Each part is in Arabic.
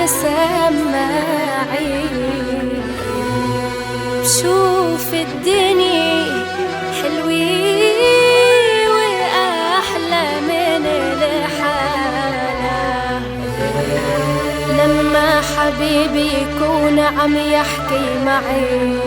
سماعي بشوف الدنيا حلوة وأحلى من الحالة لما حبيبي يكون عم يحكي معي.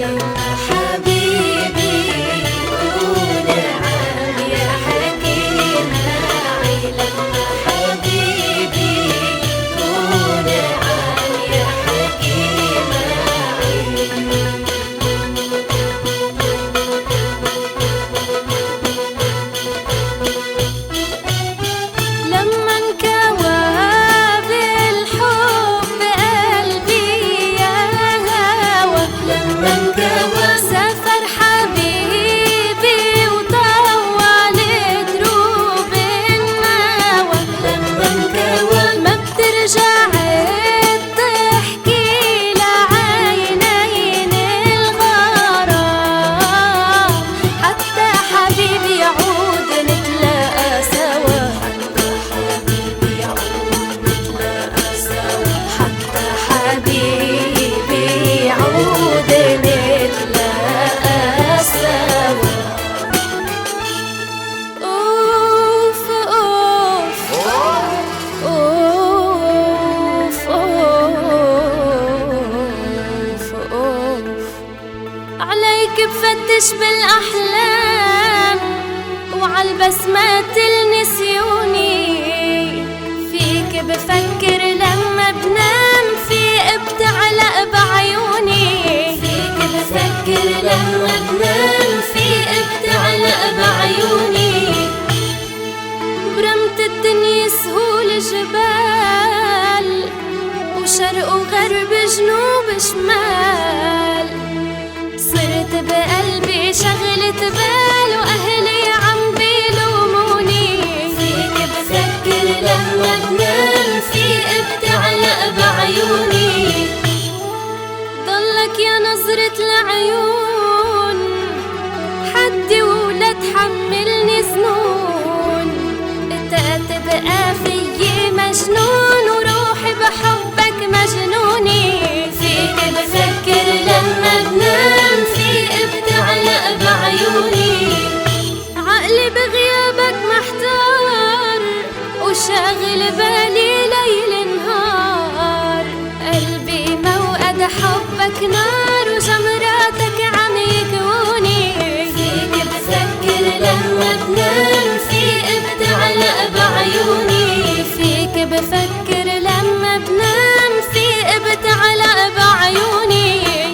عليك بفتش بالأحلام وعالبسمات النسيوني، فيك بفكر لما بنام، في بتعلق بعيوني، فيك بفكر لما بنام، في بتعلق بعيوني. برمت الدنيا سهول جبال وشرق وغرب جنوب شمال، صرت بقلبي شغلة بال وأهلي عم بيلوموني، فيك بفكر لما بنام، في بتعلق بعيوني. ضلك يا نظرة العيون حدي ولا تحملني ظنون، اتقت بقى فيي مجنون وروحي بحبك مجنوني، فيك بفكر لما بنام، في بتعلق بعيوني. عقلي بغيابك محتار وشاغل بالي ليل نهار، قلبي موقد حبك نار وجمراتك عم يكوني، فيك بفكر لما بنام، في بتعلق بعيوني، فيك بفكر لما بنام، في بتعلق بعيوني.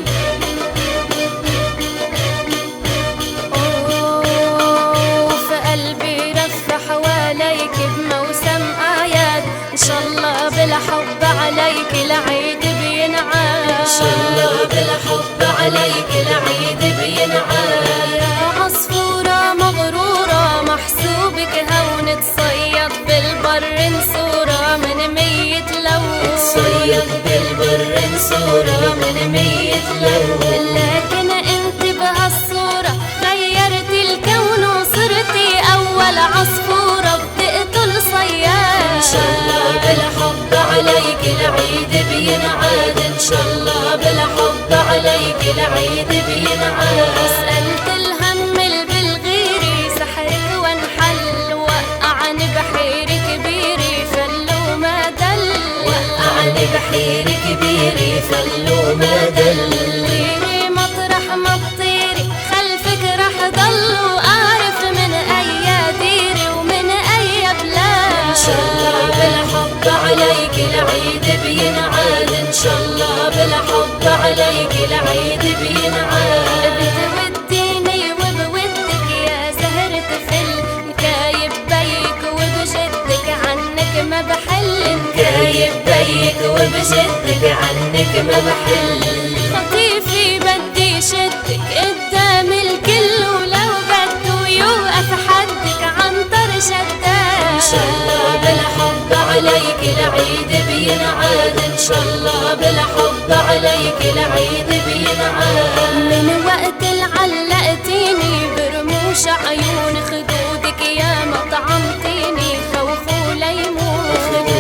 حواليك بموسم آيات، إن شاء الله بالحب عليك العيد بينعاد، إن شاء الله بالحب عليك العيد بينعاد. يا عصفورة مغرورة محسوبك هون تصيد بالبر نسورة من ميت لو، تصيد بالبر نسورة من ميت لو، لكن انت بهالصورة غيرت الكون وصرتي أول عصفورة بتقتل صياد. إن شاء الله بالحب عليك العيد بينعاد، إن شاء الله بالحب عليك العيد بينعاد. سألت الهم بالغيري سحرك وانحل، وقعني بحير كبيري فلو ما دل، وقعني بحير كبيري فلو ما دل. طيري مطرح ما تطيري خلفك رح ضل، وأعرف من أي ديري ومن أي بلاد. إن شاء الله بالحب عليك العيد بينعاد، إن شاء الله بالحب عليك العيد بينعاد. بتوديني وبودك يا زهرة فل، مكايب بيك وبجدك عنك ما بحل، مكايب بيك وبجدك عنك ما بحل. خطيفي بدي شدك قدام الكل، ولو بده يوقف حدك عنطر شداد. إن شاء الله بالحب عليك العيد بينعاد، إن شاء الله بالحب عليك العيد بينعاد. من وقت العلقتيني برموش عيون خدودك يا ما طعمتيني خوف وليمون، خدودك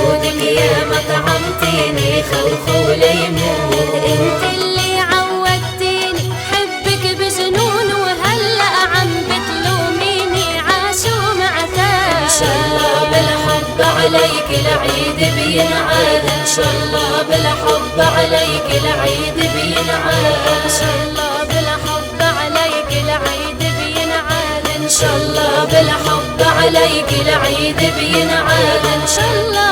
يا مطعمتيني خوخ وليمون. انت اللي عودتيني حبك بجنون، وهلأ عم بتلوميني عاشو معتاد. ان شاء الله بالحب عليك العيد بينعاد، ان شاء الله بالحب عليك العيد بينعاد، ان شاء الله بالحب عليك العيد بينعاد، ان شاء الله بالحب عليك العيد بينعاد، ان شاء الله